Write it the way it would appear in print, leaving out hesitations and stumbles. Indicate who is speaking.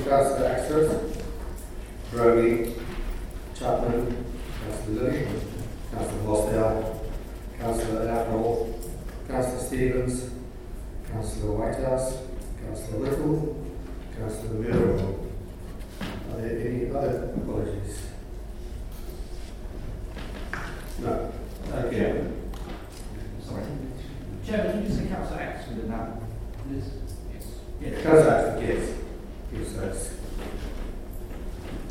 Speaker 1: Councillor Axford, Rowley, Chapman, Councillor Lilly, Councillor Bosdale, Councillor Avril, Councillor Stevens, Councillor Whitehouse, Councillor Little, Councillor Muriel. Are there any other apologies? No. Okay.
Speaker 2: Sorry. Chairman, did you say Councillor Axford in that list? Yes.
Speaker 1: Councillor Axford, yes. Yes, that's